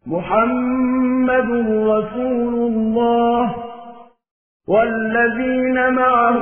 محمد رسول الله والذين معه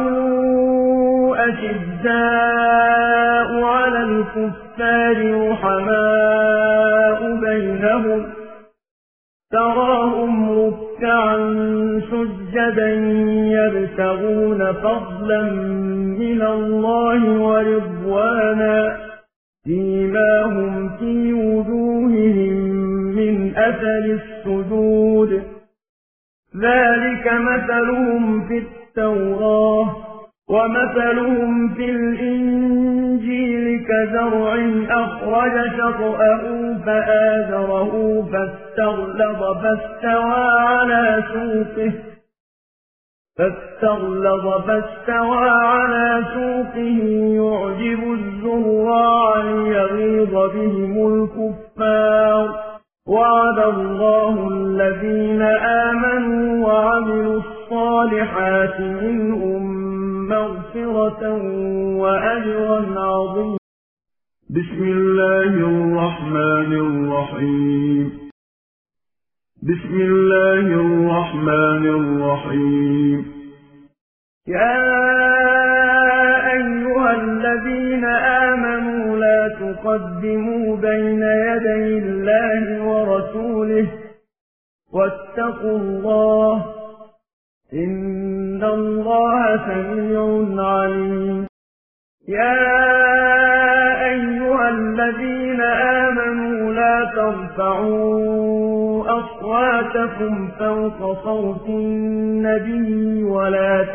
أشداء على الكفار رحماء بينهم تراهم ركعا سجدا يبتغون فضلا من الله ورضوانا سيماهم في وجوههم من أثر السجود ذلك مثلهم في التوراة ومثلهم في الإنجيل كزرع أخرج شطأه فآزره فاستغلظ فاستوى على سوقه يعجب الزراع ليغيظ بهم الكفار وعد الله الذين آمنوا وعملوا الصالحات منهم مغفرة وأجرا عظيما. بسم الله الرحمن الرحيم. بسم الله الرحمن الرحيم. يا أيها الذين آمنوا لا تقدموا بين يدي الله ورسوله واتقوا الله إن الله سميع عليم. يا أيها الذين آمنوا لا ترفعوا أصواتكم فوق صوت النبي ولا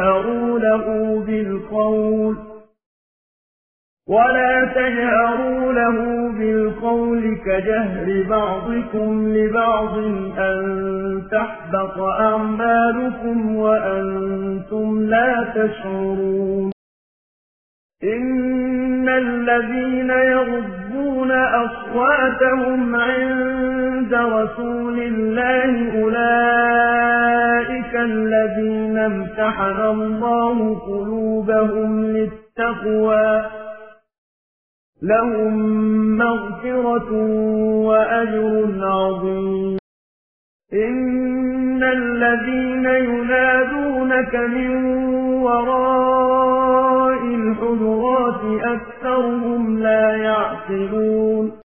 تجهروا له بالقول كجهر بعضكم لبعض أن تحبط أعمالكم وأنتم لا تشعرون. إن الذين يغضون أصواتهم عند رسول الله أولئك الذين امتحن الله قلوبهم للتقوى لهم مغفرة وأجر عظيم. إن الذين ينادونك من وراء الحجرات أكثرهم لا يعقلون.